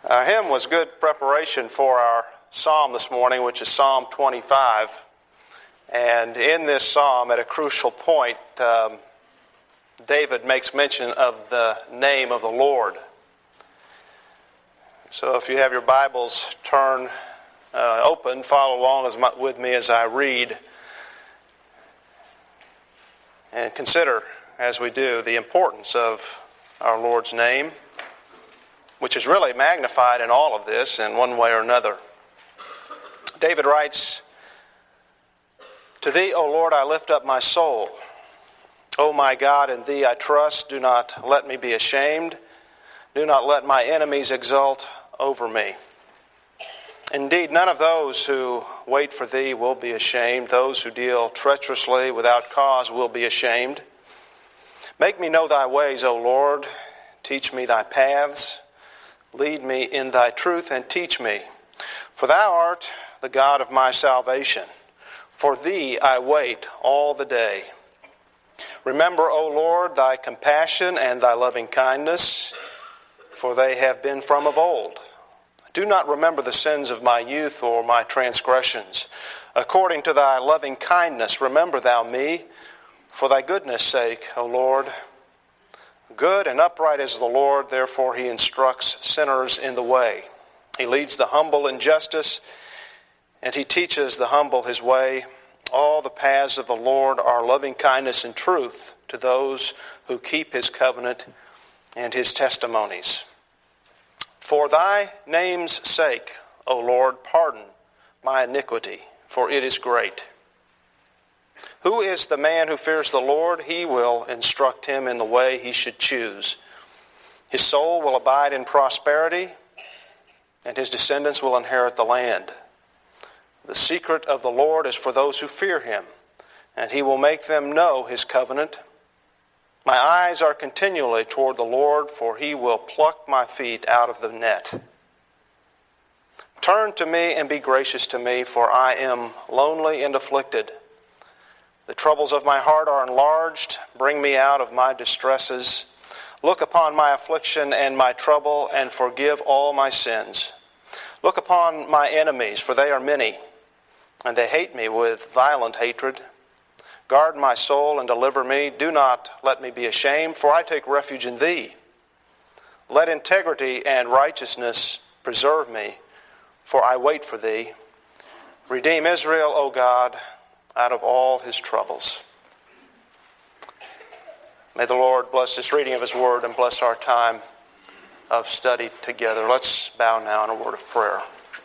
Our hymn was good preparation for our psalm this morning, which is Psalm 25. And in this psalm, at a crucial point, David makes mention of the name of the Lord. So if you have your Bibles, turn open, follow along with me as I read, and consider, as we do, the importance of our Lord's name, which is really magnified in all of this in one way or another. David writes, "To thee, O Lord, I lift up my soul. O my God, in thee I trust. Do not let me be ashamed. Do not let my enemies exult over me. Indeed, none of those who wait for thee will be ashamed. Those who deal treacherously without cause will be ashamed. Make me know thy ways, O Lord. Teach me thy paths. Lead me in thy truth and teach me. For thou art the God of my salvation. For thee I wait all the day. Remember, O Lord, thy compassion and thy loving kindness, for they have been from of old. Do not remember the sins of my youth or my transgressions. According to thy loving kindness, remember thou me, for thy goodness' sake, O Lord. Good and upright is the Lord, therefore he instructs sinners in the way. He leads the humble in justice, and he teaches the humble his way. All the paths of the Lord are loving kindness and truth to those who keep his covenant and his testimonies. For thy name's sake, O Lord, pardon my iniquity, for it is great. Who is the man who fears the Lord? He will instruct him in the way he should choose. His soul will abide in prosperity, and his descendants will inherit the land. The secret of the Lord is for those who fear him, and he will make them know his covenant. My eyes are continually toward the Lord, for he will pluck my feet out of the net. Turn to me and be gracious to me, for I am lonely and afflicted. The troubles of my heart are enlarged. Bring me out of my distresses. Look upon my affliction and my trouble, and forgive all my sins. Look upon my enemies, for they are many, and they hate me with violent hatred. Guard my soul and deliver me. Do not let me be ashamed, for I take refuge in thee. Let integrity and righteousness preserve me, for I wait for thee. Redeem Israel, O God, out of all his troubles." May the Lord bless this reading of his word and bless our time of study together. Let's bow now in a word of prayer.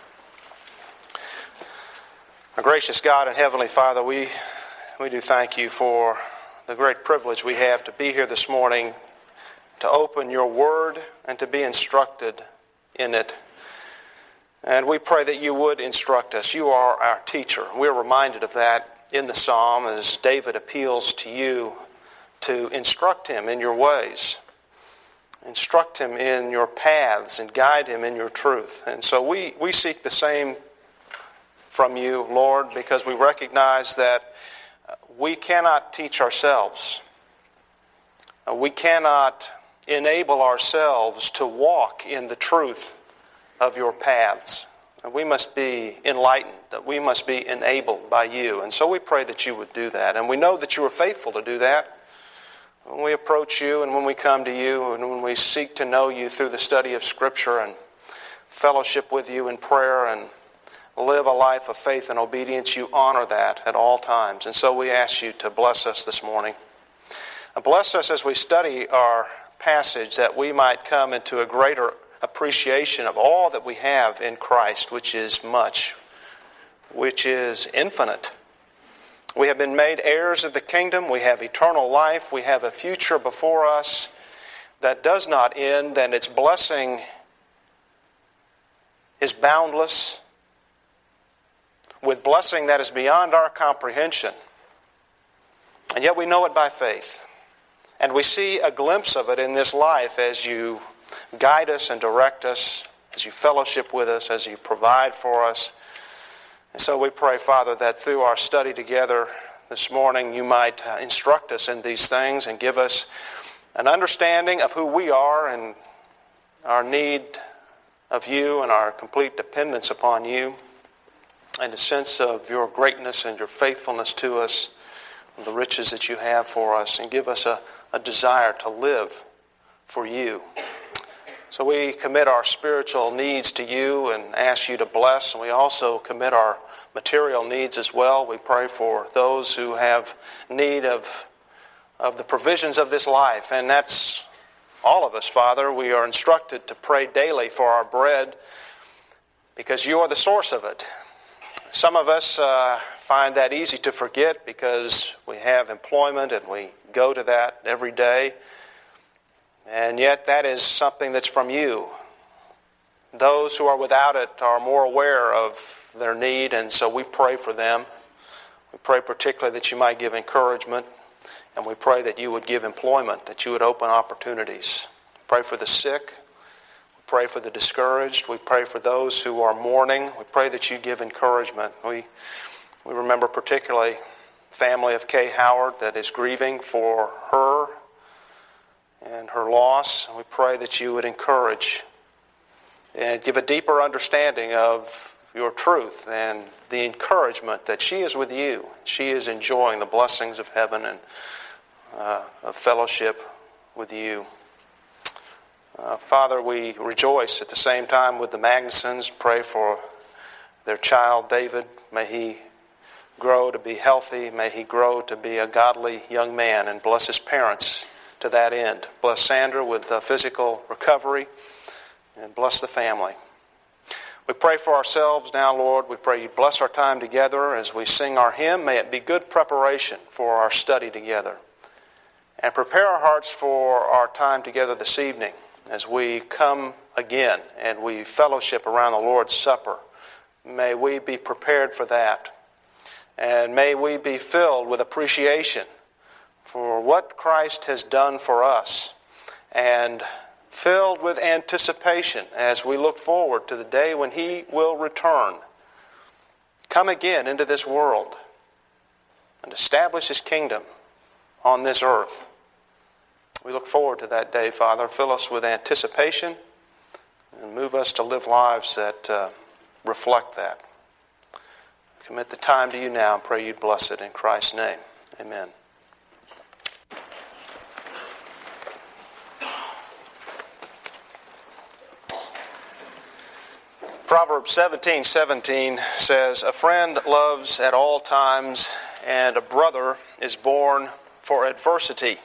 Our gracious God and Heavenly Father, we do thank you for the great privilege we have to be here this morning, to open your word and to be instructed in it. And we pray that you would instruct us. You are our teacher. We're reminded of that in the psalm as David appeals to you to instruct him in your ways. Instruct him in your paths and guide him in your truth. And so we seek the same from you, Lord, because we recognize that we cannot teach ourselves. We cannot enable ourselves to walk in the truth of your paths. We must be enlightened, that we must be enabled by you. And so we pray that you would do that. And we know that you are faithful to do that. When we approach you and when we come to you and when we seek to know you through the study of Scripture and fellowship with you in prayer and live a life of faith and obedience, you honor that at all times. And so we ask you to bless us this morning. Bless us as we study our passage, that we might come into a greater appreciation of all that we have in Christ, which is much, which is infinite. We have been made heirs of the kingdom. We have eternal life. We have a future before us that does not end, and its blessing is boundless, with blessing that is beyond our comprehension. And yet we know it by faith. And we see a glimpse of it in this life as you guide us and direct us, as you fellowship with us, as you provide for us. And so we pray, Father, that through our study together this morning, you might instruct us in these things and give us an understanding of who we are and our need of you and our complete dependence upon you, and a sense of your greatness and your faithfulness to us, and the riches that you have for us, and give us a desire to live for you. So we commit our spiritual needs to you and ask you to bless, and we also commit our material needs as well. We pray for those who have need of the provisions of this life, and that's all of us, Father. We are instructed to pray daily for our bread because you are the source of it. Some of us find that easy to forget because we have employment and we go to that every day. And yet that is something that's from you. Those who are without it are more aware of their need, and so we pray for them. We pray particularly that you might give encouragement, and we pray that you would give employment, that you would open opportunities. Pray for the sick. We pray for the discouraged. We pray for those who are mourning. We pray that you give encouragement. We remember particularly the family of Kay Howard that is grieving for her and her loss. We pray that you would encourage and give a deeper understanding of your truth and the encouragement that she is with you. She is enjoying the blessings of heaven and of fellowship with you. Father, we rejoice at the same time with the Magnusons. Pray for their child, David. May he grow to be healthy. May he grow to be a godly young man, and bless his parents to that end. Bless Sandra with physical recovery, and bless the family. We pray for ourselves now, Lord. We pray you bless our time together as we sing our hymn. May it be good preparation for our study together. And prepare our hearts for our time together this evening as we come again and we fellowship around the Lord's Supper. May we be prepared for that. And may we be filled with appreciation for what Christ has done for us, and filled with anticipation as we look forward to the day when he will return, come again into this world, and establish his kingdom on this earth. We look forward to that day, Father. Fill us with anticipation and move us to live lives that reflect that. Commit the time to you now and pray you'd bless it in Christ's name. Amen. Proverbs 17:17 says, "A friend loves at all times, and a brother is born for adversity."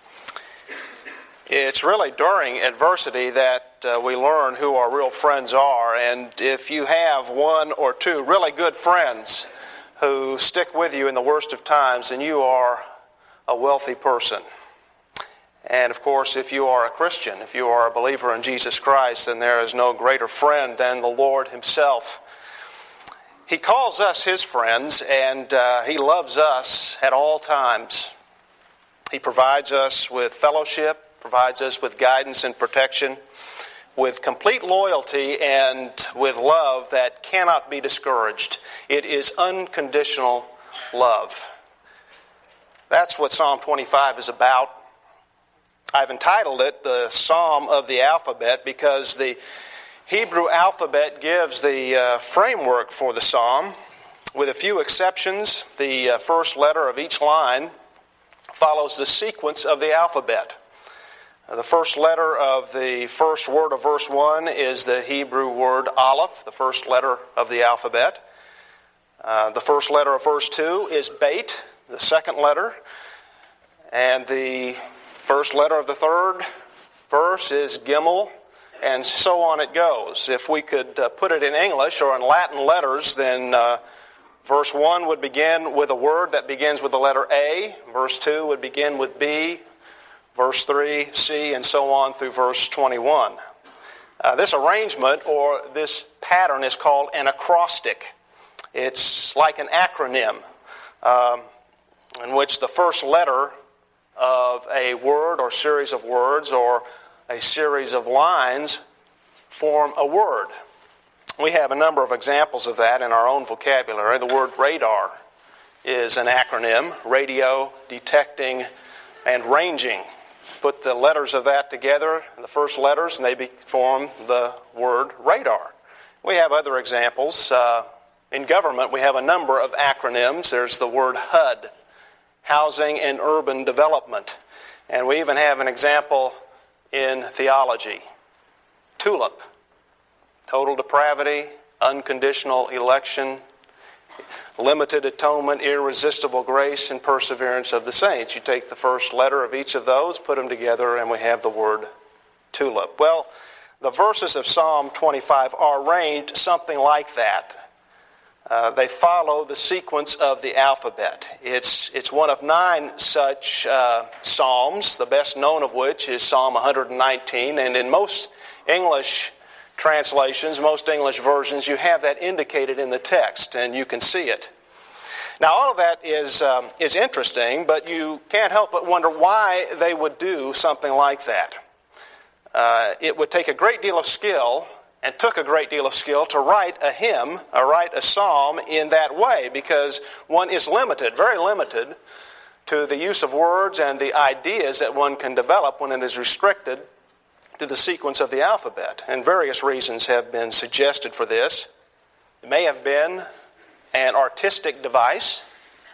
It's really during adversity that we learn who our real friends are. And if you have one or two really good friends who stick with you in the worst of times, then you are a wealthy person. And of course, if you are a Christian, if you are a believer in Jesus Christ, then there is no greater friend than the Lord himself. He calls us his friends, and he loves us at all times. He provides us with fellowship, provides us with guidance and protection, with complete loyalty and with love that cannot be discouraged. It is unconditional love. That's what Psalm 25 is about. I've entitled it the Psalm of the Alphabet because the Hebrew alphabet gives the framework for the psalm. With a few exceptions, the first letter of each line follows the sequence of the alphabet. The first letter of the first word of verse 1 is the Hebrew word Aleph, the first letter of the alphabet. The first letter of verse 2 is Beit, the second letter. And the first letter of the third verse is Gimel, and so on it goes. If we could put it in English or in Latin letters, then verse 1 would begin with a word that begins with the letter A. Verse 2 would begin with B. Verse 3, C, and so on through verse 21. This arrangement or this pattern is called an acrostic. It's like an acronym in which the first letter of a word or series of words or a series of lines form a word. We have a number of examples of that in our own vocabulary. The word radar is an acronym: radio, detecting, and ranging. put the letters of that together, the first letters, and they form the word radar. We have other examples. In government, we have a number of acronyms. There's the word HUD, Housing and Urban Development. And we even have an example in theology. TULIP, total depravity, unconditional election, limited atonement, irresistible grace, and perseverance of the saints. You take the first letter of each of those, put them together, and we have the word TULIP. Well, the verses of Psalm 25 are arranged something like that. They follow the sequence of the alphabet. It's one of 9 such psalms, the best known of which is Psalm 119. And in most English translations, most English versions, you have that indicated in the text, and you can see it. Now, all of that is interesting, but you can't help but wonder why they would do something like that. It would take a great deal of skill, and took a great deal of skill, to write a hymn, or write a psalm in that way, because one is limited, very limited, to the use of words and the ideas that one can develop when it is restricted to the sequence of the alphabet. And various reasons have been suggested for this. It may have been an artistic device.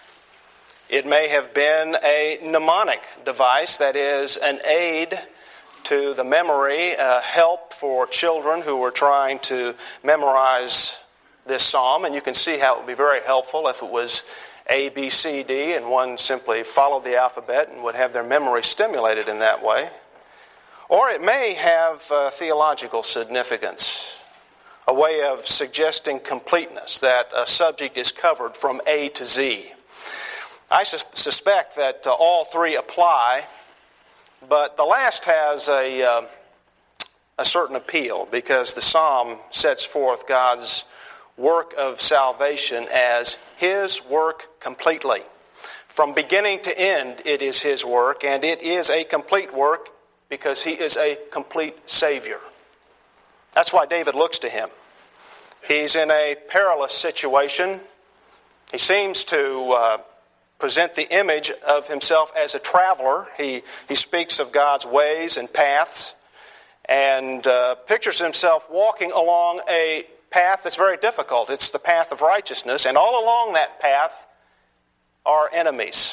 It may have been a mnemonic device, that is, an aid to the memory, help for children who were trying to memorize this psalm. And you can see how it would be very helpful if it was A, B, C, D, and one simply followed the alphabet and would have their memory stimulated in that way. Or it may have theological significance, a way of suggesting completeness, that a subject is covered from A to Z. I suspect that all three apply, but the last has a certain appeal, because the psalm sets forth God's work of salvation as His work completely. From beginning to end, it is His work, and it is a complete work because He is a complete Savior. That's why David looks to Him. He's in a perilous situation. He seems to present the image of himself as a traveler. He speaks of God's ways and paths, and pictures himself walking along a path that's very difficult. It's the path of righteousness, and all along that path are enemies.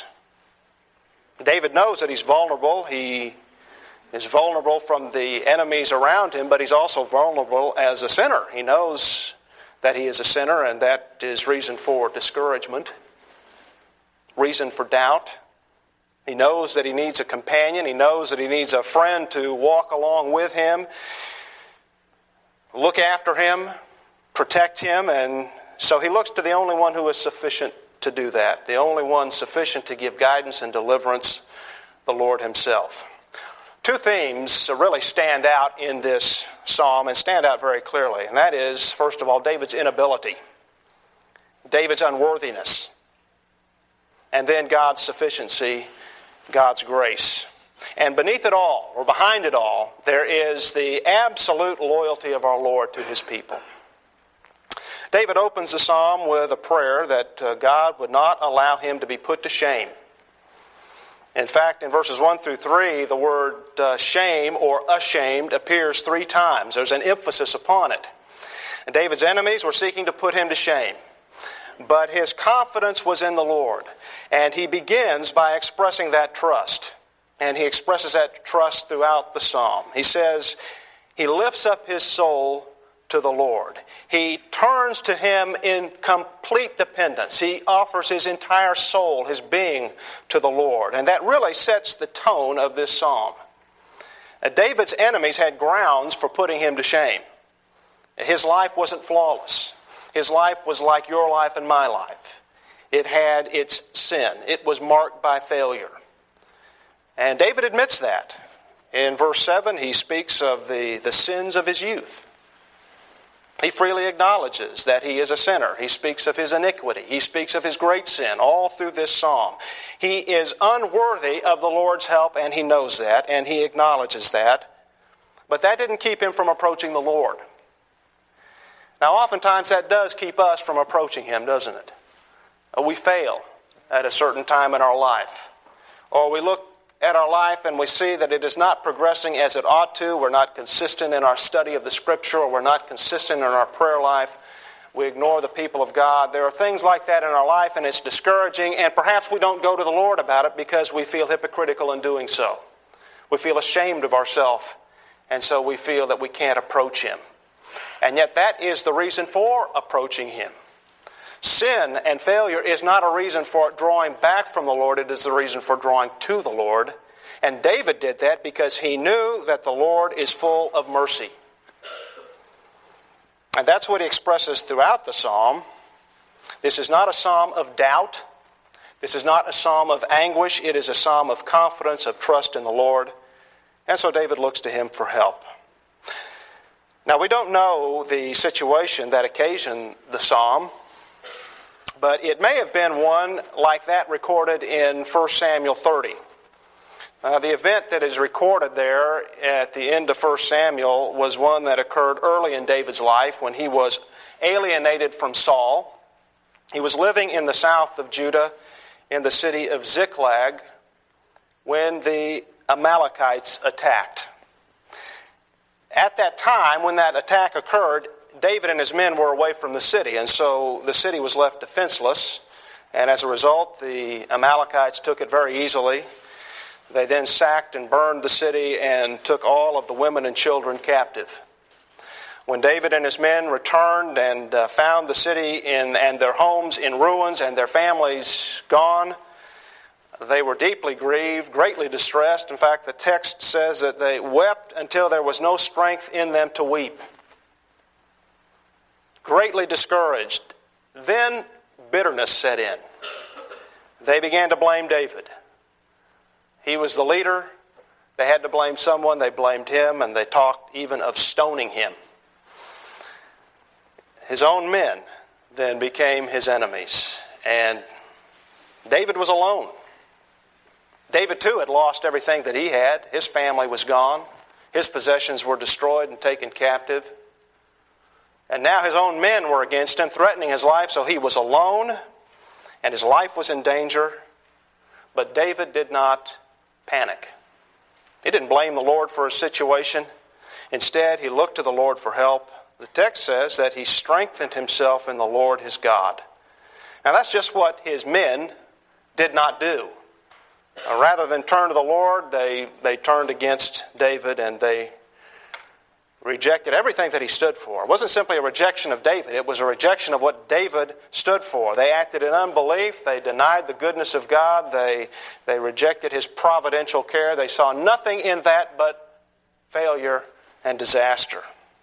David knows that he's vulnerable. He is vulnerable from the enemies around him, but he's also vulnerable as a sinner. He knows that he is a sinner, and that is reason for discouragement, reason for doubt. He knows that he needs a companion. He knows that he needs a friend to walk along with him, look after him, protect him, and so he looks to the only one who is sufficient to do that, the only one sufficient to give guidance and deliverance, the Lord Himself. Two themes really stand out in this psalm, and stand out very clearly, and that is, first of all, David's inability, David's unworthiness, and then God's sufficiency, God's grace. And beneath it all, or behind it all, there is the absolute loyalty of our Lord to His people. David opens the psalm with a prayer that God would not allow him to be put to shame. In fact, in verses 1 through 3, the word shame or ashamed appears 3 times. There's an emphasis upon it. And David's enemies were seeking to put him to shame, but his confidence was in the Lord. And he begins by expressing that trust. And he expresses that trust throughout the psalm. He says, he lifts up his soul to the Lord. He turns to Him in complete dependence. He offers his entire soul, his being, to the Lord. And that really sets the tone of this psalm. David's enemies had grounds for putting him to shame. His life wasn't flawless. His life was like your life and my life. It had its sin. It was marked by failure. And David admits that. In verse 7, he speaks of the sins of his youth. He freely acknowledges that he is a sinner. He speaks of his iniquity. He speaks of his great sin all through this psalm. He is unworthy of the Lord's help, and he knows that, and he acknowledges that. But that didn't keep him from approaching the Lord. Now, oftentimes that does keep us from approaching Him, doesn't it? We fail at a certain time in our life. Or we look at our life and we see that it is not progressing as it ought to, we're not consistent in our study of the Scripture, or we're not consistent in our prayer life, we ignore the people of God. There are things like that in our life, and it's discouraging, and perhaps we don't go to the Lord about it because we feel hypocritical in doing so. We feel ashamed of ourselves, and so we feel that we can't approach Him. And yet that is the reason for approaching Him. Sin and failure is not a reason for drawing back from the Lord. It is the reason for drawing to the Lord. And David did that because he knew that the Lord is full of mercy. And that's what he expresses throughout the psalm. This is not a psalm of doubt. This is not a psalm of anguish. It is a psalm of confidence, of trust in the Lord. And so David looks to Him for help. Now, we don't know the situation that occasioned the psalm, but it may have been one like that recorded in 1 Samuel 30. The event that is recorded there at the end of 1 Samuel was one that occurred early in David's life when he was alienated from Saul. He was living in the south of Judah in the city of Ziklag when the Amalekites attacked. At that time, when that attack occurred, David and his men were away from the city, and so the city was left defenseless, and as a result, the Amalekites took it very easily. They then sacked and burned the city and took all of the women and children captive. When David and his men returned and found the city and their homes in ruins and their families gone, they were deeply grieved, greatly distressed. In fact, the text says that they wept until there was no strength in them to weep. Greatly discouraged. Then bitterness set in. They began to blame David. He was the leader. They had to blame someone. They blamed him, and they talked even of stoning him. His own men then became his enemies, and David was alone. David, too, had lost everything that he had. His family was gone. His possessions were destroyed and taken captive. And now his own men were against him, threatening his life, so he was alone, and his life was in danger. But David did not panic. He didn't blame the Lord for his situation. Instead, he looked to the Lord for help. The text says that he strengthened himself in the Lord his God. Now that's just what his men did not do. Rather than turn to the Lord, they turned against David, and they rejected everything that he stood for. It wasn't simply a rejection of David. It was a rejection of what David stood for. They acted in unbelief. They denied the goodness of God. They rejected His providential care. They saw nothing in that but failure and disaster.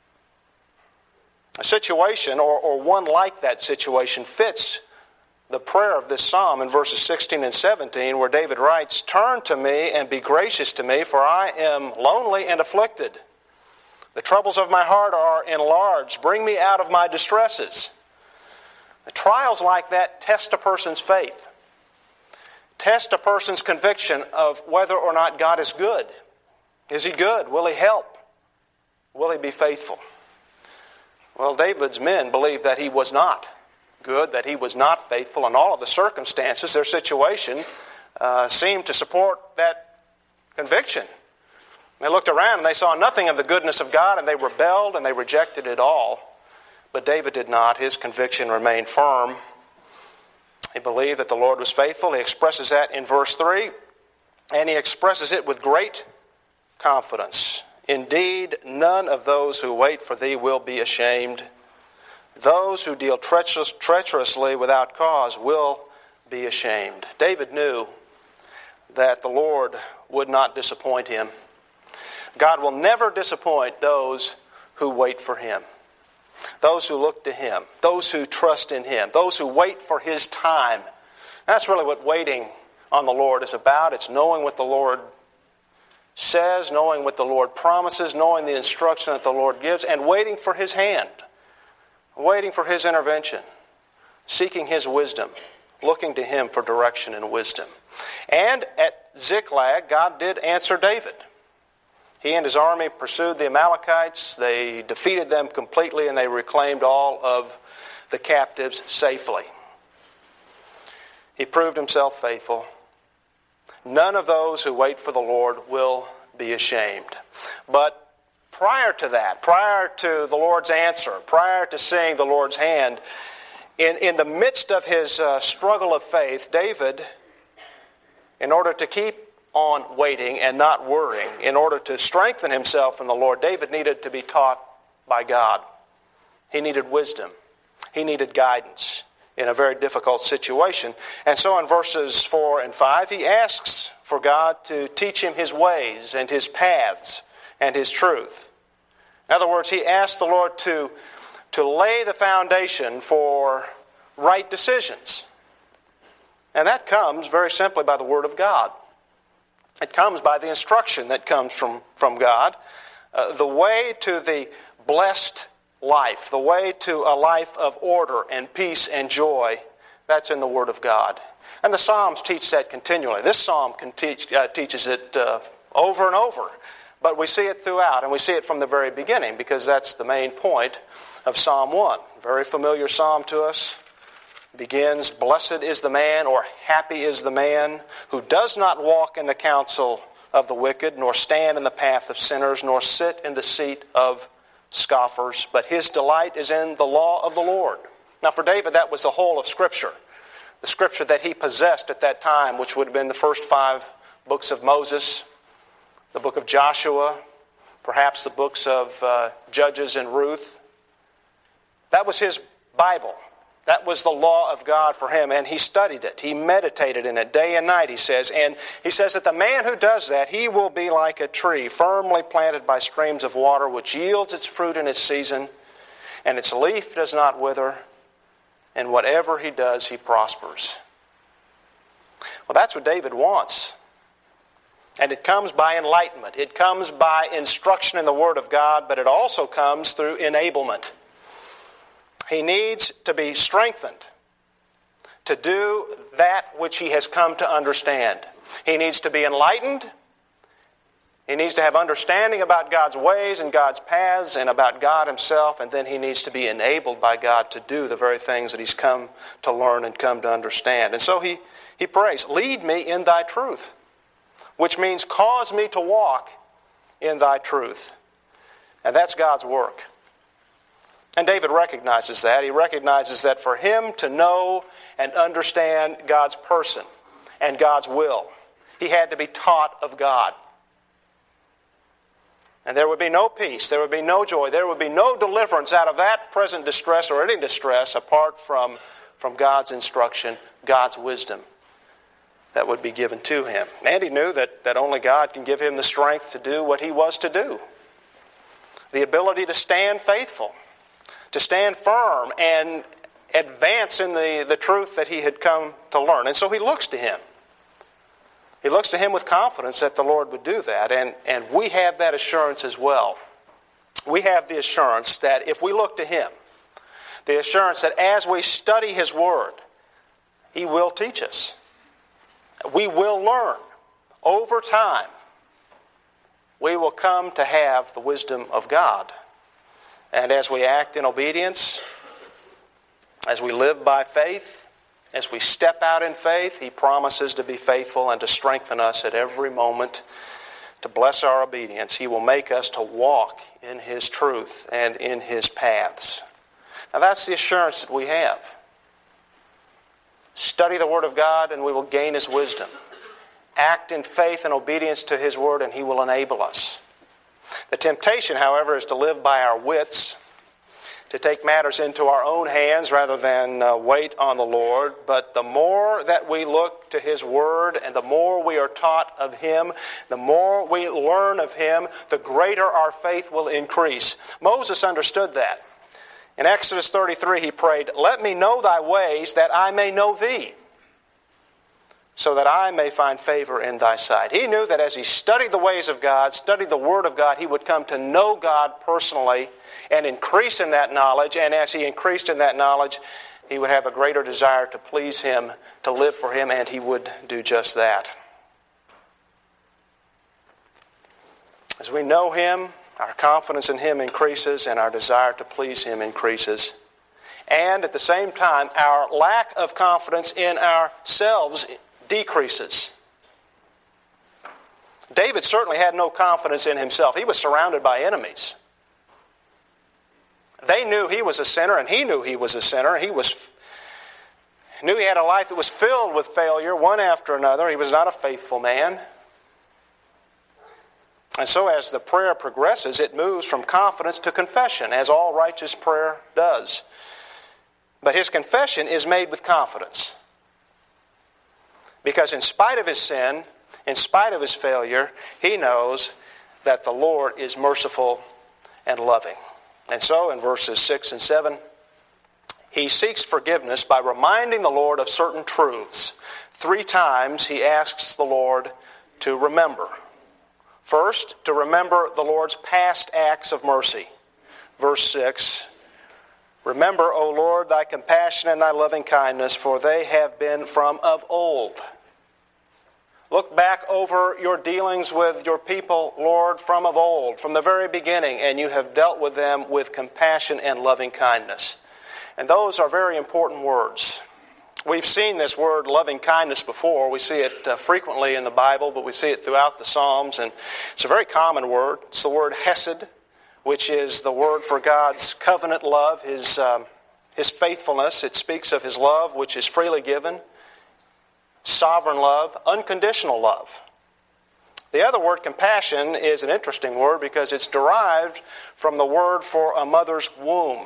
A situation, or one like that situation, fits the prayer of this psalm in verses 16 and 17, where David writes, "Turn to me and be gracious to me, for I am lonely and afflicted. The troubles of my heart are enlarged. Bring me out of my distresses." The trials like that test a person's faith, test a person's conviction of whether or not God is good. Is He good? Will He help? Will He be faithful? Well, David's men believed that he was not good, that he was not faithful, and all of the circumstances, their situation, seemed to support that conviction. They looked around and they saw nothing of the goodness of God, and they rebelled and they rejected it all. But David did not. His conviction remained firm. He believed that the Lord was faithful. He expresses that in verse 3, and he expresses it with great confidence. "Indeed, none of those who wait for thee will be ashamed. Those who deal treacherously without cause will be ashamed." David knew that the Lord would not disappoint him. God will never disappoint those who wait for Him, those who look to Him, those who trust in Him, those who wait for His time. That's really what waiting on the Lord is about. It's knowing what the Lord says, knowing what the Lord promises, knowing the instruction that the Lord gives, and waiting for His hand, waiting for His intervention, seeking His wisdom, looking to Him for direction and wisdom. And at Ziklag, God did answer David. He and his army pursued the Amalekites. They defeated them completely, and they reclaimed all of the captives safely. He proved himself faithful. None of those who wait for the Lord will be ashamed. But prior to that, prior to the Lord's answer, prior to seeing the Lord's hand, in the midst of his struggle of faith, David, in order to keep on waiting and not worrying, in order to strengthen himself in the Lord, David needed to be taught by God. He needed wisdom. He needed guidance in a very difficult situation. And so in verses 4 and 5, he asks for God to teach him his ways and his paths and his truth. In other words, he asks the Lord to lay the foundation for right decisions. And that comes very simply by the Word of God. It comes by the instruction that comes from God. The way to the blessed life, the way to a life of order and peace and joy, that's in the Word of God. And the Psalms teach that continually. This psalm teaches it over and over. But we see it throughout, and we see it from the very beginning, because that's the main point of Psalm 1. Very familiar psalm to us. It begins, "Blessed is the man," or "Happy is the man, who does not walk in the counsel of the wicked, nor stand in the path of sinners, nor sit in the seat of scoffers, but his delight is in the law of the Lord." Now for David, that was the whole of Scripture. The Scripture that he possessed at that time, which would have been the first 5 books of Moses, the book of Joshua, perhaps the books of Judges and Ruth. That was his Bible. That was the law of God for him, and he studied it. He meditated in it day and night, he says. And he says that the man who does that, he will be like a tree firmly planted by streams of water, which yields its fruit in its season, and its leaf does not wither, and whatever he does, he prospers. Well, that's what David wants. And it comes by enlightenment. It comes by instruction in the Word of God, but it also comes through enablement. He needs to be strengthened to do that which he has come to understand. He needs to be enlightened. He needs to have understanding about God's ways and God's paths and about God himself, and then he needs to be enabled by God to do the very things that he's come to learn and come to understand. And so he prays, "Lead me in thy truth," which means cause me to walk in thy truth. And that's God's work. And David recognizes that. He recognizes that for him to know and understand God's person and God's will, he had to be taught of God. And there would be no peace, there would be no joy, there would be no deliverance out of that present distress or any distress apart from God's instruction, God's wisdom that would be given to him. And he knew that only God can give him the strength to do what he was to do. The ability to stand faithful, to stand firm and advance in the truth that he had come to learn. And so he looks to him. He looks to him with confidence that the Lord would do that. And we have that assurance as well. We have the assurance that if we look to him, the assurance that as we study his Word, he will teach us. We will learn. Over time, we will come to have the wisdom of God. And as we act in obedience, as we live by faith, as we step out in faith, he promises to be faithful and to strengthen us at every moment, to bless our obedience. He will make us to walk in his truth and in his paths. Now that's the assurance that we have. Study the Word of God and we will gain his wisdom. Act in faith and obedience to his Word and he will enable us. The temptation, however, is to live by our wits, to take matters into our own hands rather than wait on the Lord. But the more that we look to his Word and the more we are taught of him, the more we learn of him, the greater our faith will increase. Moses understood that. In Exodus 33 he prayed, "Let me know thy ways that I may know thee, so that I may find favor in thy sight." He knew that as he studied the ways of God, studied the Word of God, he would come to know God personally and increase in that knowledge. And as he increased in that knowledge, he would have a greater desire to please him, to live for him, and he would do just that. As we know him, our confidence in him increases and our desire to please him increases. And at the same time, our lack of confidence in ourselves decreases. David certainly had no confidence in himself. He was surrounded by enemies. They knew he was a sinner, and he knew he was a sinner. He knew he had a life that was filled with failure, one after another. He was not a faithful man. And so as the prayer progresses, it moves from confidence to confession, as all righteous prayer does. But his confession is made with confidence. Because in spite of his sin, in spite of his failure, he knows that the Lord is merciful and loving. And so in verses 6 and 7, he seeks forgiveness by reminding the Lord of certain truths. 3 times he asks the Lord to remember. First, to remember the Lord's past acts of mercy. Verse 6, remember, O Lord, thy compassion and thy loving kindness, for they have been from of old. Look back over your dealings with your people, Lord, from of old, from the very beginning, and you have dealt with them with compassion and loving kindness. And those are very important words. We've seen this word loving kindness before. We see it frequently in the Bible, but we see it throughout the Psalms. And it's a very common word. It's the word hesed, which is the word for God's covenant love, His faithfulness. It speaks of His love, which is freely given. Sovereign love, unconditional love. The other word, compassion, is an interesting word because it's derived from the word for a mother's womb,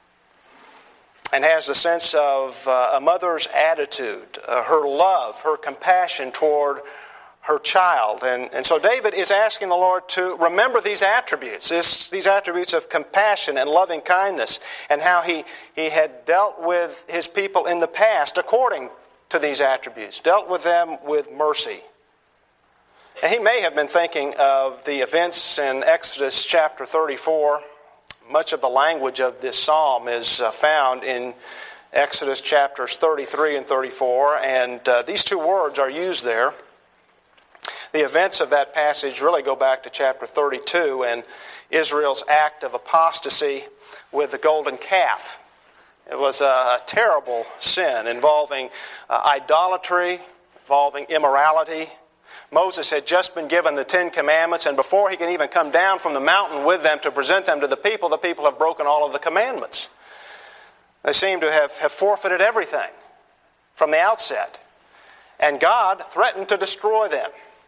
and has the sense of a mother's attitude, her love, her compassion toward her child. And so David is asking the Lord to remember these attributes, these attributes of compassion and loving kindness, and how he had dealt with his people in the past according to these attributes, dealt with them with mercy. And he may have been thinking of the events in Exodus chapter 34. Much of the language of this psalm is found in Exodus chapters 33 and 34, and these 2 words are used there. The events of that passage really go back to chapter 32 and Israel's act of apostasy with the golden calf. It was a terrible sin involving idolatry, involving immorality. Moses had just been given the 10 Commandments, and before he can even come down from the mountain with them to present them to the people have broken all of the commandments. They seem to have forfeited everything from the outset. And God threatened to destroy them.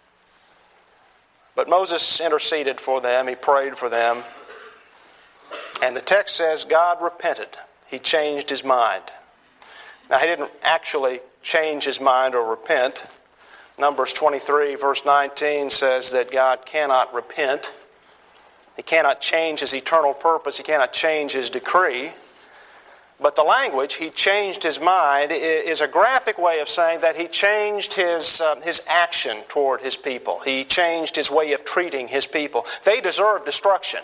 But Moses interceded for them, he prayed for them. And the text says God repented. He changed his mind. Now, he didn't actually change his mind or repent. Numbers 23, verse 19 says that God cannot repent. He cannot change his eternal purpose. He cannot change his decree. But the language, he changed his mind, is a graphic way of saying that he changed his action toward his people. He changed his way of treating his people. They deserve destruction.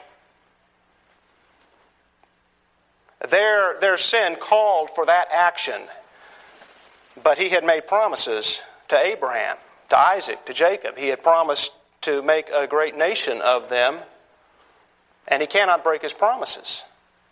Their sin called for that action. But he had made promises to Abraham, to Isaac, to Jacob. He had promised to make a great nation of them, and he cannot break his promises.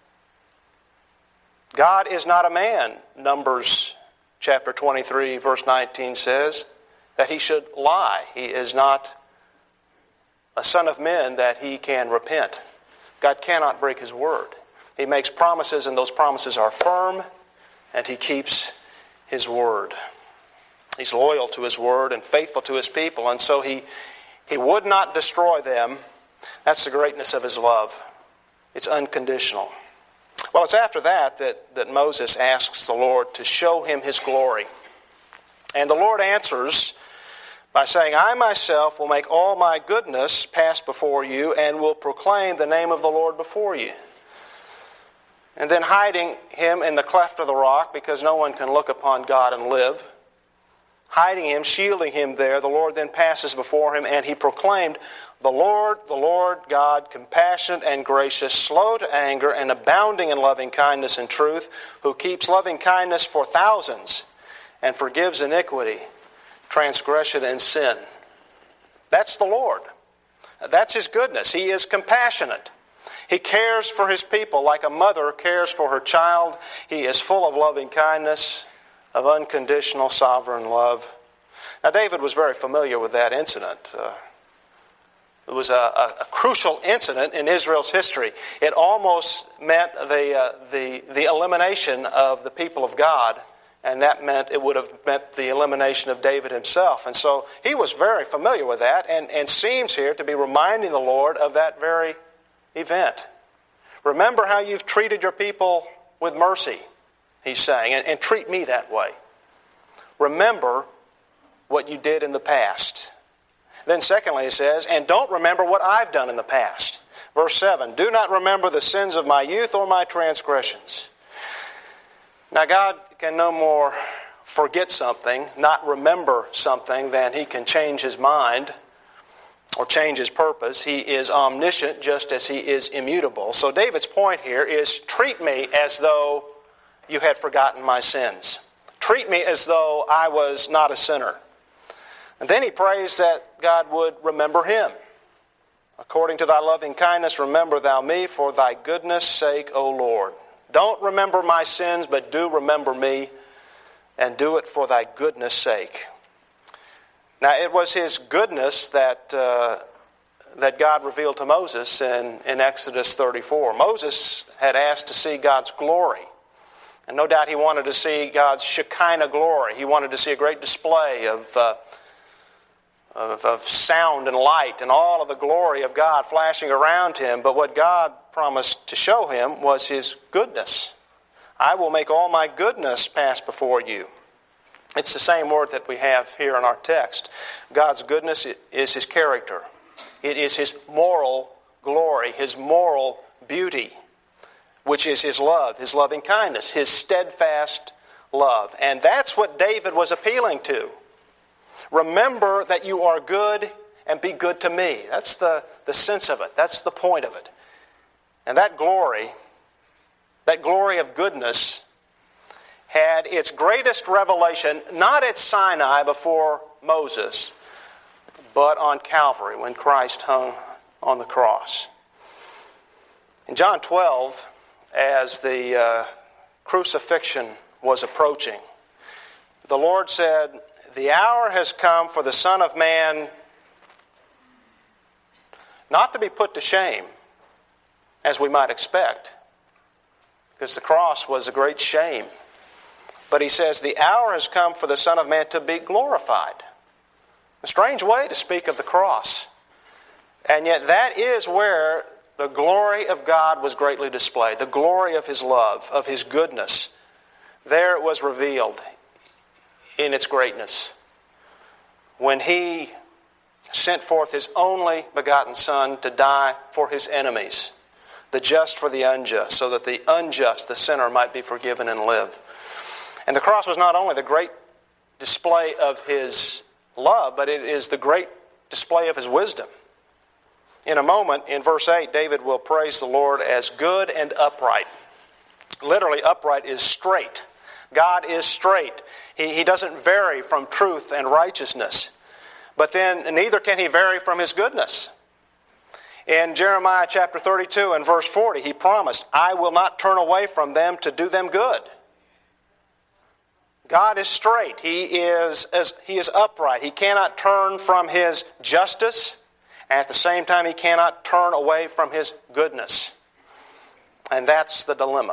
God is not a man, Numbers chapter 23, verse 19 says, that he should lie. He is not a son of men that he can repent. God cannot break his word. He makes promises, and those promises are firm, and he keeps his word. He's loyal to his word and faithful to his people, and so he would not destroy them. That's the greatness of his love. It's unconditional. Well, it's after that Moses asks the Lord to show him his glory. And the Lord answers by saying, I myself will make all my goodness pass before you and will proclaim the name of the Lord before you. And then hiding him in the cleft of the rock, because no one can look upon God and live, hiding him, shielding him there, the Lord then passes before him, and he proclaimed, the Lord, God, compassionate and gracious, slow to anger, and abounding in loving kindness and truth, who keeps loving kindness for thousands, and forgives iniquity, transgression, and sin. That's the Lord. That's his goodness. He is compassionate. He cares for his people like a mother cares for her child. He is full of loving kindness, of unconditional sovereign love. Now, David was very familiar with that incident. a crucial incident in Israel's history. It almost meant the elimination of the people of God, and that meant it would have meant the elimination of David himself. And so he was very familiar with that, and seems here to be reminding the Lord of that very event. Remember how you've treated your people with mercy, he's saying, and treat me that way. Remember what you did in the past. Then secondly, he says, and don't remember what I've done in the past. Verse 7, do not remember the sins of my youth or my transgressions. Now God can no more forget something, not remember something, than he can change his mind or change his purpose. He is omniscient just as he is immutable. So David's point here is, treat me as though you had forgotten my sins. Treat me as though I was not a sinner. And then he prays that God would remember him. According to thy loving kindness, remember thou me for thy goodness' sake, O Lord. Don't remember my sins, but do remember me, and do it for thy goodness' sake. Now, it was his goodness that God revealed to Moses in Exodus 34. Moses had asked to see God's glory. And no doubt he wanted to see God's Shekinah glory. He wanted to see a great display of sound and light and all of the glory of God flashing around him. But what God promised to show him was his goodness. I will make all my goodness pass before you. It's the same word that we have here in our text. God's goodness is his character. It is his moral glory, his moral beauty, which is his love, his loving kindness, his steadfast love. And that's what David was appealing to. Remember that you are good and be good to me. That's the sense of it. That's the point of it. And that glory of goodness, had its greatest revelation not at Sinai before Moses, but on Calvary when Christ hung on the cross. In John 12, as the crucifixion was approaching, the Lord said, the hour has come for the Son of Man not to be put to shame, as we might expect, because the cross was a great shame. But he says, the hour has come for the Son of Man to be glorified. A strange way to speak of the cross. And yet that is where the glory of God was greatly displayed. The glory of his love, of his goodness. There it was revealed in its greatness. When he sent forth his only begotten Son to die for his enemies, the just for the unjust, so that the unjust, the sinner, might be forgiven and live. And the cross was not only the great display of his love, but it is the great display of his wisdom. In a moment, in verse 8, David will praise the Lord as good and upright. Literally, upright is straight. God is straight. He doesn't vary from truth and righteousness. But then neither can he vary from his goodness. In Jeremiah chapter 32 and verse 40, he promised, I will not turn away from them to do them good. God is straight. He is upright. He cannot turn from his justice. And at the same time, he cannot turn away from his goodness. And that's the dilemma.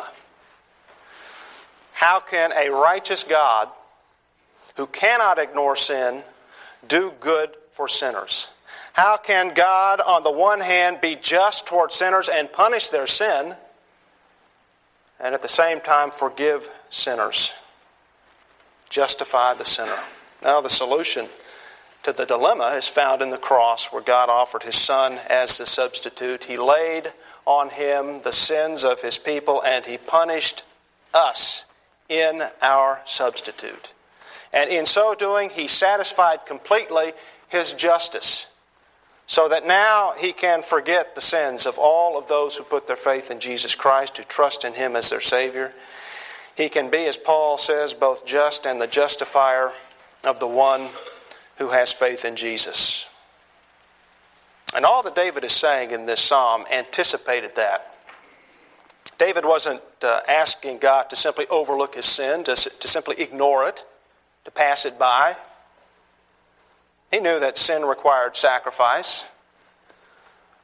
How can a righteous God who cannot ignore sin do good for sinners? How can God, on the one hand, be just toward sinners and punish their sin, and at the same time forgive sinners, justify the sinner? Now, the solution to the dilemma is found in the cross, where God offered his Son as the substitute. He laid on him the sins of his people, and he punished us in our substitute. And in so doing, he satisfied completely his justice, so that now he can forget the sins of all of those who put their faith in Jesus Christ, who trust in him as their Savior. He can be, as Paul says, both just and the justifier of the one who has faith in Jesus. And all that David is saying in this psalm anticipated that. David wasn't asking God to simply overlook his sin, to simply ignore it, to pass it by. He knew that sin required sacrifice.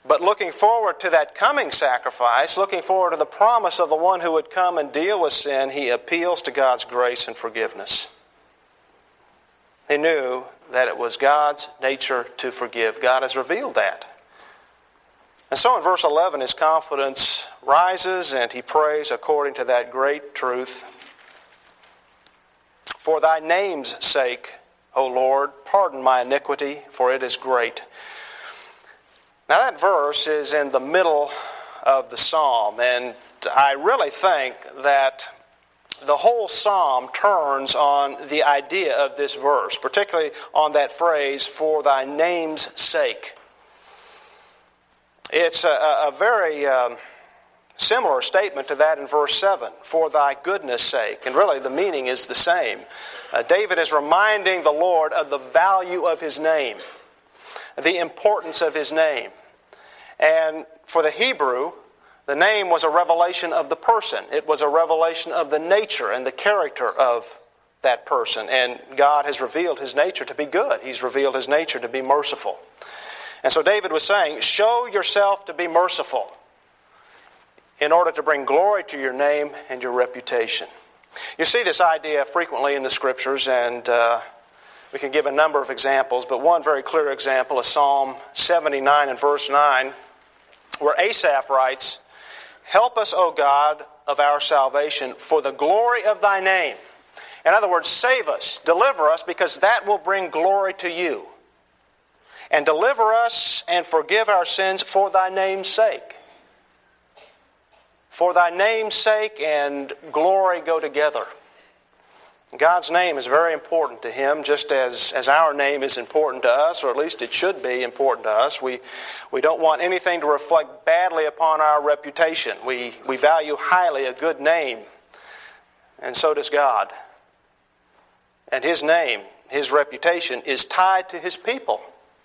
But looking forward to that coming sacrifice, looking forward to the promise of the one who would come and deal with sin, he appeals to God's grace and forgiveness. He knew that it was God's nature to forgive. God has revealed that. And so in verse 11, his confidence rises and he prays according to that great truth. For thy name's sake, O Lord, pardon my iniquity, for it is great. Now that verse is in the middle of the psalm, and I really think that the whole psalm turns on the idea of this verse, particularly on that phrase, for thy name's sake. It's a very similar statement to that in verse 7, for thy goodness' sake. And really the meaning is the same. David is reminding the Lord of the value of his name, the importance of his name. And for the Hebrew, the name was a revelation of the person. It was a revelation of the nature and the character of that person. And God has revealed his nature to be good. He's revealed his nature to be merciful. And so David was saying, show yourself to be merciful in order to bring glory to your name and your reputation. You see this idea frequently in the Scriptures, and we can give a number of examples, but one very clear example is Psalm 79 and verse 9, where Asaph writes, help us, O God of our salvation, for the glory of thy name. In other words, save us, deliver us, because that will bring glory to you. And deliver us and forgive our sins for thy name's sake. For thy name's sake and glory go together. God's name is very important to him, just as our name is important to us, or at least it should be important to us. We don't want anything to reflect badly upon our reputation. We value highly a good name, and so does God. And his name, his reputation, is tied to his people.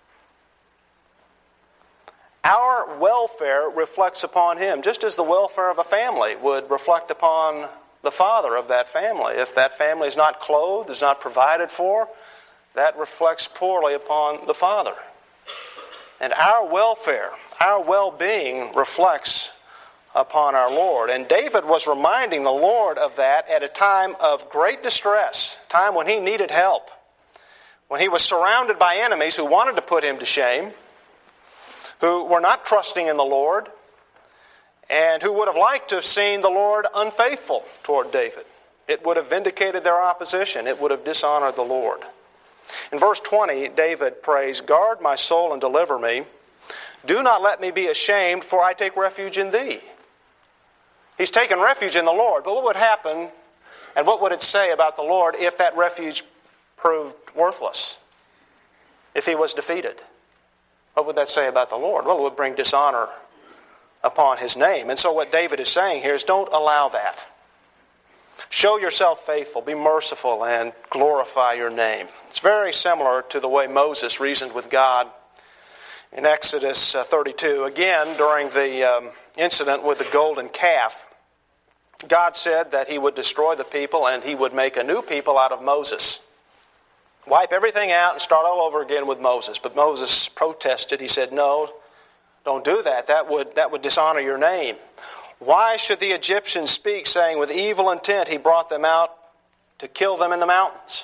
Our welfare reflects upon him, just as the welfare of a family would reflect upon the father of that family. If that family is not clothed, is not provided for, that reflects poorly upon the father. And our welfare, our well-being reflects upon our Lord. And David was reminding the Lord of that at a time of great distress, a time when he needed help, when he was surrounded by enemies who wanted to put him to shame, who were not trusting in the Lord, and who would have liked to have seen the Lord unfaithful toward David. It would have vindicated their opposition. It would have dishonored the Lord. In verse 20, David prays, guard my soul and deliver me. Do not let me be ashamed, for I take refuge in thee. He's taken refuge in the Lord, but what would happen, and what would it say about the Lord if that refuge proved worthless? If he was defeated? What would that say about the Lord? Well, it would bring dishonor upon his name. And so what David is saying here is don't allow that. Show yourself faithful, be merciful, and glorify your name. It's very similar to the way Moses reasoned with God in Exodus 32. Again, during the incident with the golden calf, God said that he would destroy the people and he would make a new people out of Moses. Wipe everything out and start all over again with Moses. But Moses protested. He said, no, don't do that. That would dishonor your name. Why should the Egyptians speak, saying, with evil intent he brought them out to kill them in the mountains?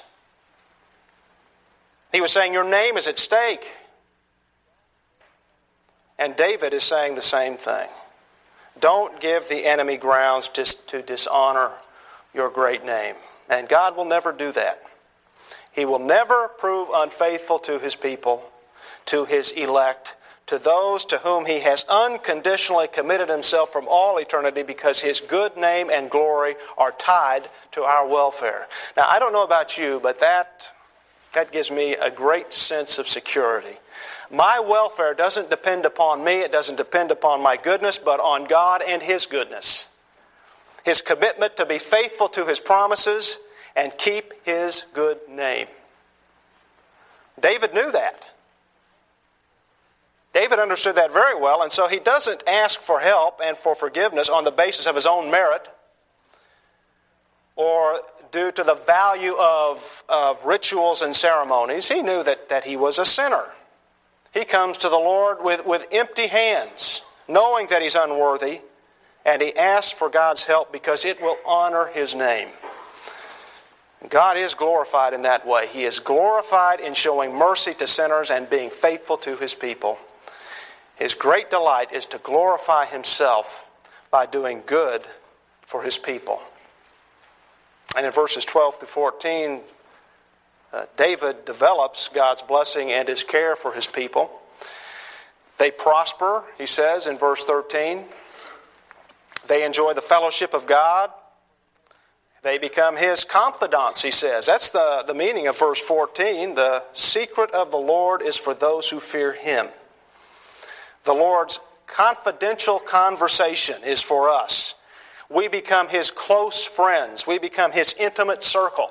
He was saying, your name is at stake. And David is saying the same thing. Don't give the enemy grounds to dishonor your great name. And God will never do that. He will never prove unfaithful to his people, to his elect, to those to whom he has unconditionally committed himself from all eternity, because his good name and glory are tied to our welfare. Now, I don't know about you, but that gives me a great sense of security. My welfare doesn't depend upon me, it doesn't depend upon my goodness, but on God and his goodness. His commitment to be faithful to his promises and keep his good name. David knew that. David understood that very well, and so he doesn't ask for help and for forgiveness on the basis of his own merit or due to the value of rituals and ceremonies. He knew that he was a sinner. He comes to the Lord with empty hands, knowing that he's unworthy, and he asks for God's help because it will honor his name. God is glorified in that way. He is glorified in showing mercy to sinners and being faithful to his people. His great delight is to glorify himself by doing good for his people. And in verses 12 through 14, David develops God's blessing and his care for his people. They prosper, he says in verse 13. They enjoy the fellowship of God. They become his confidants, he says. That's the meaning of verse 14. The secret of the Lord is for those who fear him. The Lord's confidential conversation is for us. We become his close friends. We become his intimate circle.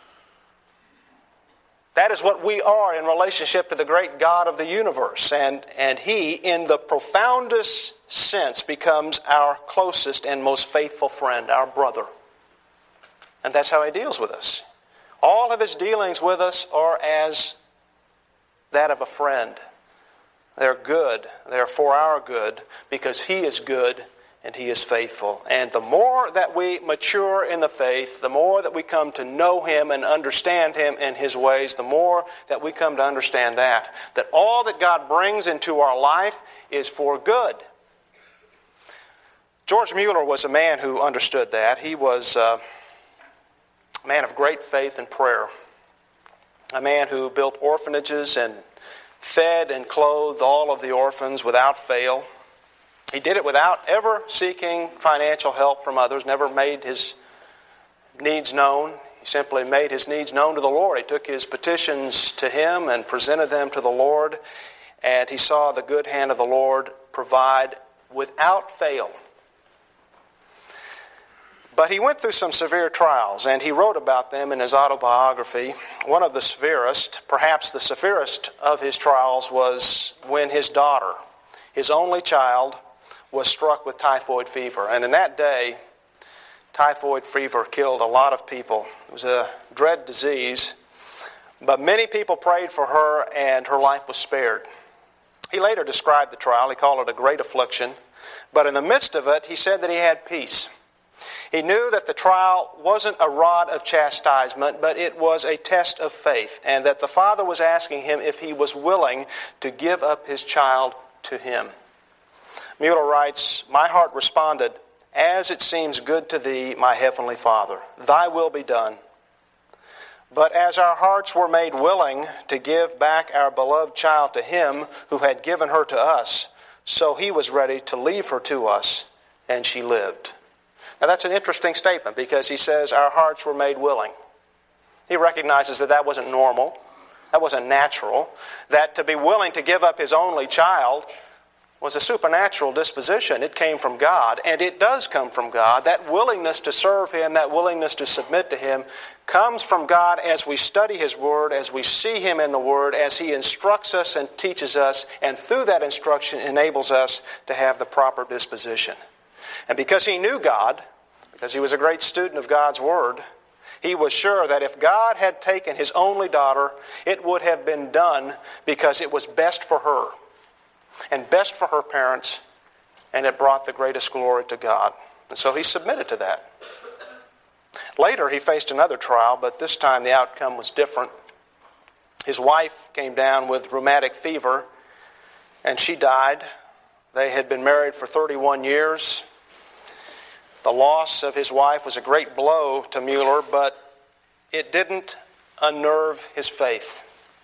That is what we are in relationship to the great God of the universe. And he, in the profoundest sense, becomes our closest and most faithful friend, our brother. And that's how he deals with us. All of his dealings with us are as that of a friend. They're good. They're for our good because he is good and he is faithful. And the more that we mature in the faith, the more that we come to know him and understand him and his ways, the more that we come to understand that all that God brings into our life is for good. George Mueller was a man who understood that. He was a man of great faith and prayer. A man who built orphanages and fed and clothed all of the orphans without fail. He did it without ever seeking financial help from others, never made his needs known. He simply made his needs known to the Lord. He took his petitions to him and presented them to the Lord, and he saw the good hand of the Lord provide without fail. But he went through some severe trials, and he wrote about them in his autobiography. One of the severest, perhaps the severest of his trials, was when his daughter, his only child, was struck with typhoid fever. And in that day, typhoid fever killed a lot of people. It was a dread disease, but many people prayed for her, and her life was spared. He later described the trial. He called it a great affliction. But in the midst of it, he said that he had peace. He knew that the trial wasn't a rod of chastisement, but it was a test of faith, and that the Father was asking him if he was willing to give up his child to him. Mueller writes, "My heart responded, 'As it seems good to thee, my heavenly Father, thy will be done.' But as our hearts were made willing to give back our beloved child to him who had given her to us, so he was ready to leave her to us, and she lived." Now that's an interesting statement because he says our hearts were made willing. He recognizes that wasn't normal, that wasn't natural, that to be willing to give up his only child was a supernatural disposition. It came from God, and it does come from God. That willingness to serve him, that willingness to submit to him, comes from God as we study his word, as we see him in the word, as he instructs us and teaches us, and through that instruction enables us to have the proper disposition. And because he knew God, because he was a great student of God's word, he was sure that if God had taken his only daughter, it would have been done because it was best for her and best for her parents, and it brought the greatest glory to God. And so he submitted to that. Later, he faced another trial, but this time the outcome was different. His wife came down with rheumatic fever, and she died. They had been married for 31 years. The loss of his wife was a great blow to Mueller, but it didn't unnerve his faith.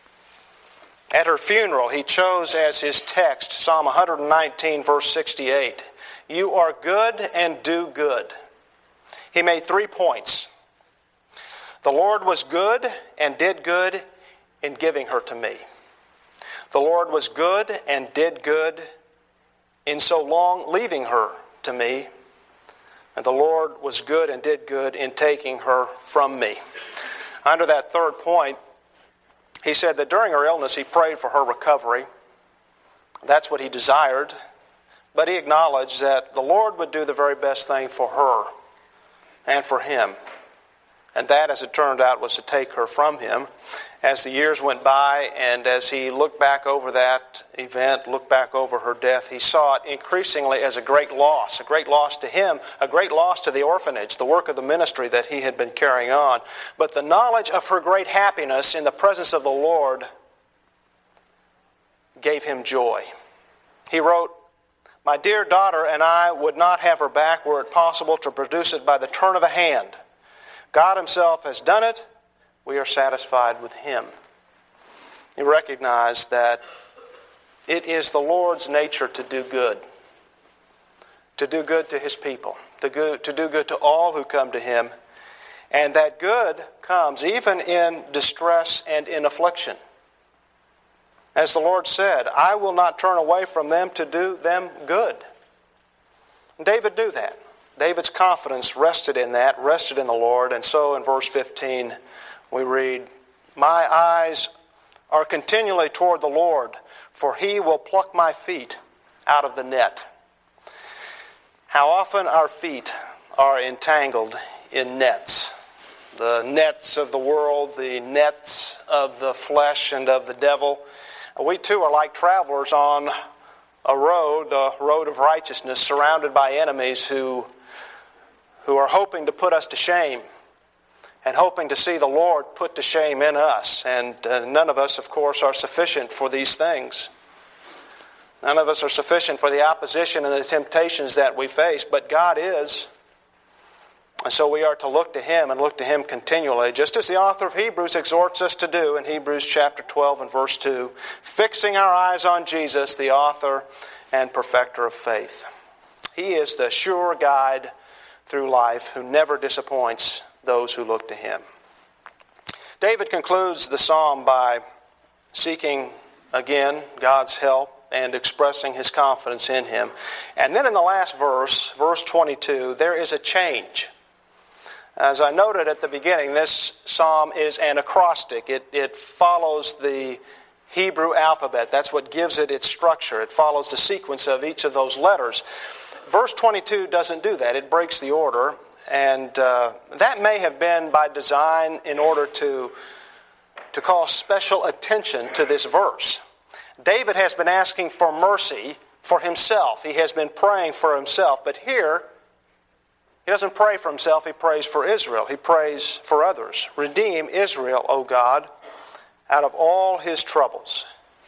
At her funeral, he chose as his text Psalm 119, verse 68. "You are good and do good." He made 3 points. The Lord was good and did good in giving her to me. The Lord was good and did good in so long leaving her to me. And the Lord was good and did good in taking her from me. Under that third point, he said that during her illness he prayed for her recovery. That's what he desired. But he acknowledged that the Lord would do the very best thing for her and for him. And that, as it turned out, was to take her from him. As the years went by, and as he looked back over that event, looked back over her death, he saw it increasingly as a great loss to him, a great loss to the orphanage, the work of the ministry that he had been carrying on. But the knowledge of her great happiness in the presence of the Lord gave him joy. He wrote, "My dear daughter and I would not have her back were it possible to produce it by the turn of a hand. God himself has done it. We are satisfied with him." He recognized that it is the Lord's nature to do good to his people, to do good to all who come to him, and that good comes even in distress and in affliction. As the Lord said, "I will not turn away from them to do them good." David knew that. David's confidence rested in the Lord. And so in verse 15 we read, "My eyes are continually toward the Lord, for he will pluck my feet out of the net." How often our feet are entangled in nets. The nets of the world, the nets of the flesh and of the devil. We too are like travelers on a road, the road of righteousness, surrounded by enemies who are hoping to put us to shame and hoping to see the Lord put to shame in us. And none of us, of course, are sufficient for these things. None of us are sufficient for the opposition and the temptations that we face, but God is. And so we are to look to him and look to him continually, just as the author of Hebrews exhorts us to do in Hebrews chapter 12 and verse 2, fixing our eyes on Jesus, the author and perfecter of faith. He is the sure guide through life who never disappoints those who look to him. David concludes the psalm by seeking again God's help and expressing his confidence in him. And then in the last verse, verse 22, there is a change. As I noted at the beginning, this psalm is an acrostic. It follows the Hebrew alphabet. That's what gives it its structure. It follows the sequence of each of those letters. Verse 22 doesn't do that. It breaks the order. And that may have been by design in order to call special attention to this verse. David has been asking for mercy for himself. He has been praying for himself. But here, he doesn't pray for himself, he prays for Israel. He prays for others. Redeem Israel, O God, out of all his troubles.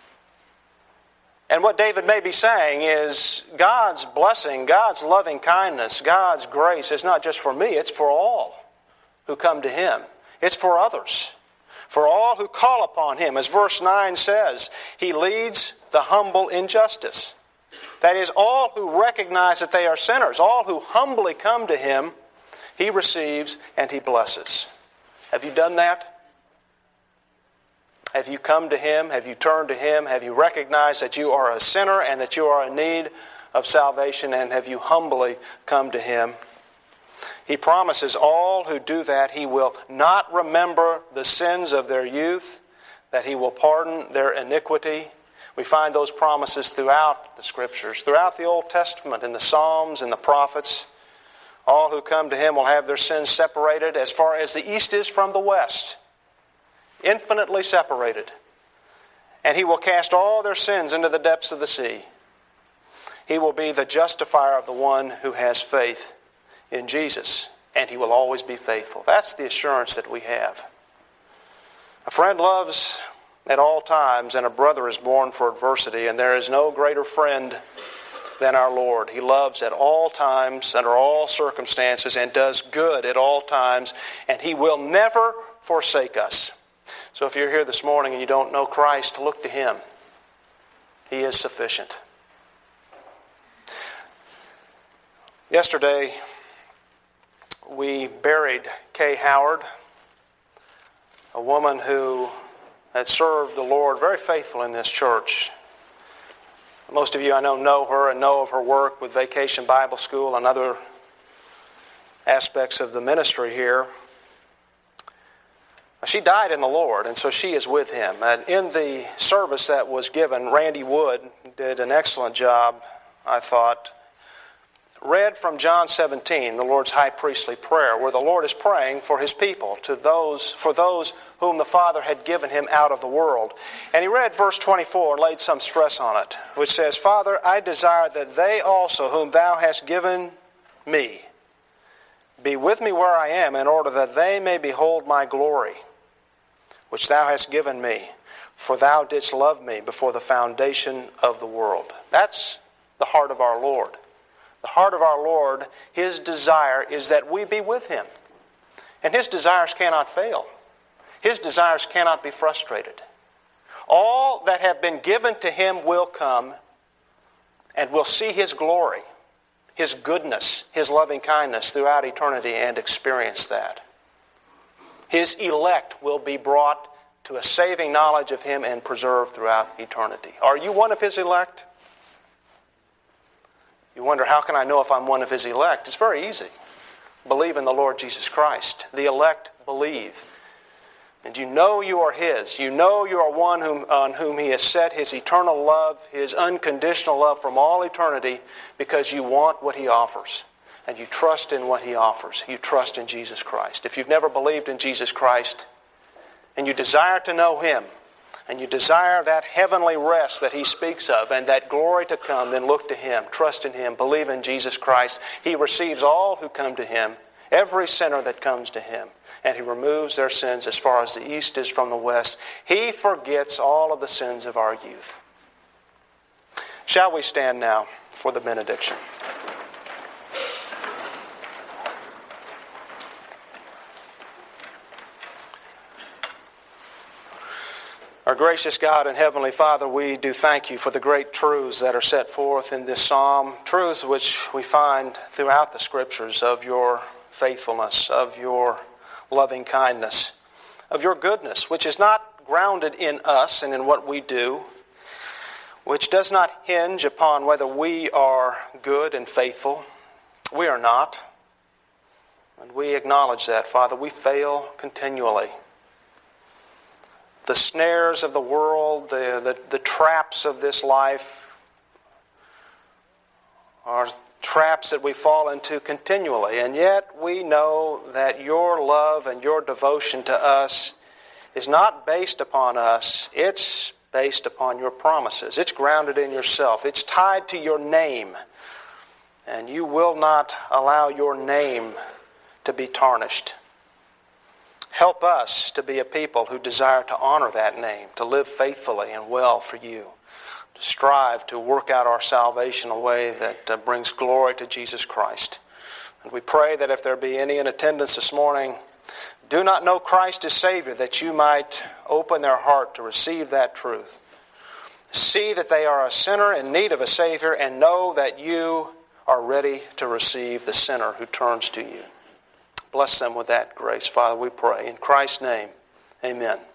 And what David may be saying is God's blessing, God's loving kindness, God's grace is not just for me, it's for all who come to him. It's for others. For all who call upon him. As verse 9 says, he leads the humble in justice. That is, all who recognize that they are sinners, all who humbly come to him, he receives and he blesses. Have you done that? Have you come to him? Have you turned to him? Have you recognized that you are a sinner and that you are in need of salvation? And have you humbly come to him? He promises all who do that he will not remember the sins of their youth, that he will pardon their iniquity. We find those promises throughout the Scriptures, throughout the Old Testament, in the Psalms and the prophets. All who come to him will have their sins separated as far as the east is from the west. Infinitely separated. And he will cast all their sins into the depths of the sea. He will be the justifier of the one who has faith in Jesus. And he will always be faithful. That's the assurance that we have. A friend loves at all times, and a brother is born for adversity, and there is no greater friend than our Lord. He loves at all times, under all circumstances, and does good at all times, and he will never forsake us. So if you're here this morning and you don't know Christ, look to him. He is sufficient. Yesterday, we buried Kay Howard, a woman who had served the Lord very faithful in this church. Most of you I know her and know of her work with Vacation Bible School and other aspects of the ministry here. She died in the Lord, and so she is with him. And in the service that was given, Randy Wood did an excellent job, I thought, read from John 17, the Lord's high priestly prayer, where the Lord is praying for His people, for those whom the Father had given Him out of the world. And he read verse 24 and laid some stress on it, which says, Father, I desire that they also, whom Thou hast given me, be with me where I am, in order that they may behold my glory, which Thou hast given me, for Thou didst love me before the foundation of the world. That's the heart of our Lord. The heart of our Lord, His desire is that we be with Him. And His desires cannot fail. His desires cannot be frustrated. All that have been given to Him will come and will see His glory, His goodness, His loving kindness throughout eternity and experience that. His elect will be brought to a saving knowledge of Him and preserved throughout eternity. Are you one of His elect? You wonder, how can I know if I'm one of His elect? It's very easy. Believe in the Lord Jesus Christ. The elect believe. And you know you are His. You know you are one on whom He has set His eternal love, His unconditional love from all eternity, because you want what He offers. And you trust in what He offers. You trust in Jesus Christ. If you've never believed in Jesus Christ, and you desire to know Him, and you desire that heavenly rest that He speaks of and that glory to come, then look to Him, trust in Him, believe in Jesus Christ. He receives all who come to Him, every sinner that comes to Him, and He removes their sins as far as the east is from the west. He forgets all of the sins of our youth. Shall we stand now for the benediction? Our gracious God and Heavenly Father, we do thank You for the great truths that are set forth in this psalm, truths which we find throughout the Scriptures of Your faithfulness, of Your loving kindness, of Your goodness, which is not grounded in us and in what we do, which does not hinge upon whether we are good and faithful. We are not. And we acknowledge that, Father. We fail continually. The snares of the world, the traps of this life are traps that we fall into continually. And yet we know that Your love and Your devotion to us is not based upon us. It's based upon Your promises. It's grounded in Yourself. It's tied to Your name. And You will not allow Your name to be tarnished. Help us to be a people who desire to honor that name, to live faithfully and well for You, to strive to work out our salvation in a way that brings glory to Jesus Christ. And we pray that if there be any in attendance this morning, do not know Christ as Savior, that You might open their heart to receive that truth. See that they are a sinner in need of a Savior, and know that You are ready to receive the sinner who turns to You. Bless them with that grace, Father, we pray. In Christ's name, amen.